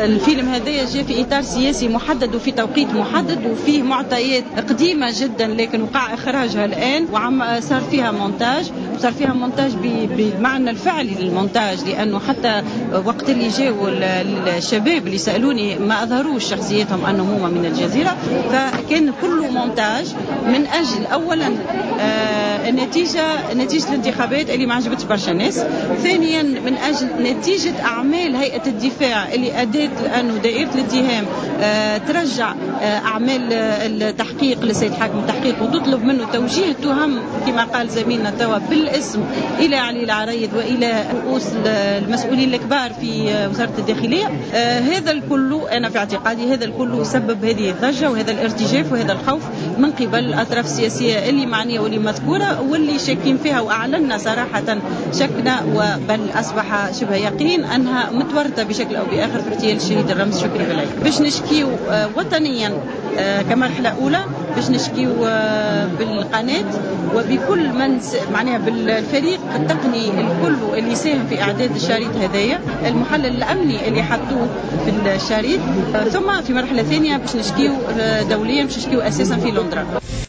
الفيلم هذايا جاء في إطار سياسي محدد وفي توقيت محدد وفيه معطيات قديمة جدا لكن وقع إخراجها الآن صار فيها مونتاج بمعنى الفعلي للمونتاج، لأنه حتى وقت اللي جاءوا الشباب اللي سألوني ما أظهروش شخصيتهم أنهم هما من الجزيرة، فكان كله مونتاج من أجل أولا نتيجة الانتخابات اللي ما عجبتش برشا ناس، ثانيا من أجل نتيجة أعمال هيئة الدفاع اللي أدت لأنه دائرة الاتهام ترجع أعمال التحقيق لسيد حاكم التحقيق وتطلب منه توجيه التهم كما قال زميلنا توا بالاسم إلى علي العريض وإلى رؤوس المسؤولين الكبار في وزارة الداخلية. هذا الكل أنا في اعتقادي هذا الكل يسبب هذه الضجة وهذا الارتجاف وهذا الخوف من قبل الأطراف السياسية اللي معنية واللي مذكورة واللي شاكين فيها، وأعلنا صراحة شكنا وبل أصبح شبه يقين أنها متورطة بشكل أو بآخر في اغتيال الشهيد الرمز شكري بلاي. باش نشكيو وطنيا كمرحلة أولى، باش نشكيو بالقناة وبكل من معناها بالفريق التقني الكل اللي ساهم في إعداد الشريط هذايا، المحلل الأمني اللي حطوه في الشريط، ثم في مرحلة ثانية باش نشكيو دوليا، باش نشكيو أساسا في لندن.